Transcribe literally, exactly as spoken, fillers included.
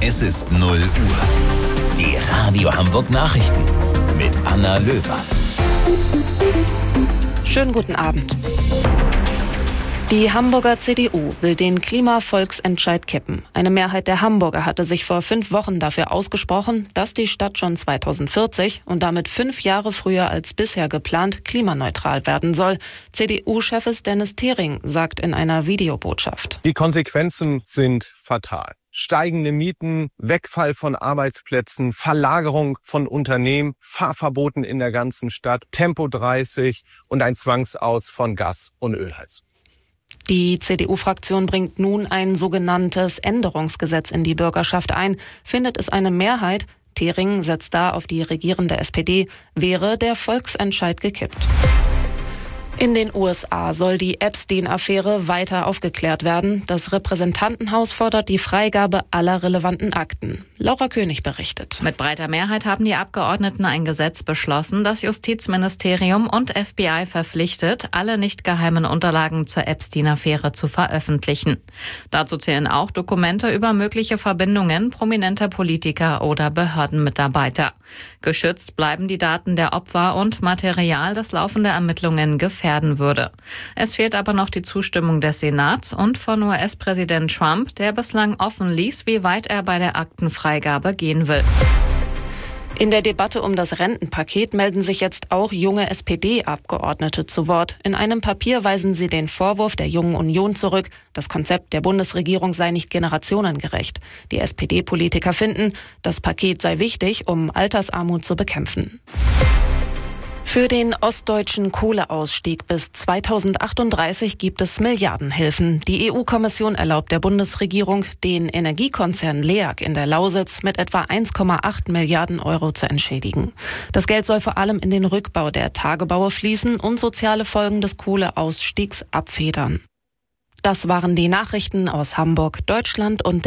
Es ist null Uhr. Die Radio Hamburg Nachrichten mit Anna Löwer. Schönen guten Abend. Die Hamburger C D U will den Klimavolksentscheid kippen. Eine Mehrheit der Hamburger hatte sich vor fünf Wochen dafür ausgesprochen, dass die Stadt schon zweitausendvierzig und damit fünf Jahre früher als bisher geplant klimaneutral werden soll. C D U-Chef Dennis Thering sagt in einer Videobotschaft: Die Konsequenzen sind fatal. Steigende Mieten, Wegfall von Arbeitsplätzen, Verlagerung von Unternehmen, Fahrverboten in der ganzen Stadt, Tempo dreißig und ein Zwangsaus von Gas- und Ölheizung. Die C D U-Fraktion bringt nun ein sogenanntes Änderungsgesetz in die Bürgerschaft ein. Findet es eine Mehrheit, Thering setzt da auf die regierende S P D, wäre der Volksentscheid gekippt. In den U S A soll die Epstein-Affäre weiter aufgeklärt werden. Das Repräsentantenhaus fordert die Freigabe aller relevanten Akten. Laura König berichtet. Mit breiter Mehrheit haben die Abgeordneten ein Gesetz beschlossen, das Justizministerium und F B I verpflichtet, alle nicht geheimen Unterlagen zur Epstein-Affäre zu veröffentlichen. Dazu zählen auch Dokumente über mögliche Verbindungen prominenter Politiker oder Behördenmitarbeiter. Geschützt bleiben die Daten der Opfer und Material, das laufende Ermittlungen gefährden würde. Es fehlt aber noch die Zustimmung des Senats und von U S-Präsident Trump, der bislang offen ließ, wie weit er bei der Aktenfreigabe gehen will. In der Debatte um das Rentenpaket melden sich jetzt auch junge S P D-Abgeordnete zu Wort. In einem Papier weisen sie den Vorwurf der Jungen Union zurück, das Konzept der Bundesregierung sei nicht generationengerecht. Die S P D-Politiker finden, das Paket sei wichtig, um Altersarmut zu bekämpfen. Für den ostdeutschen Kohleausstieg bis zweitausendachtunddreißig gibt es Milliardenhilfen. Die E U-Kommission erlaubt der Bundesregierung, den Energiekonzern LEAG in der Lausitz mit etwa eins Komma acht Milliarden Euro zu entschädigen. Das Geld soll vor allem in den Rückbau der Tagebaue fließen und soziale Folgen des Kohleausstiegs abfedern. Das waren die Nachrichten aus Hamburg, Deutschland und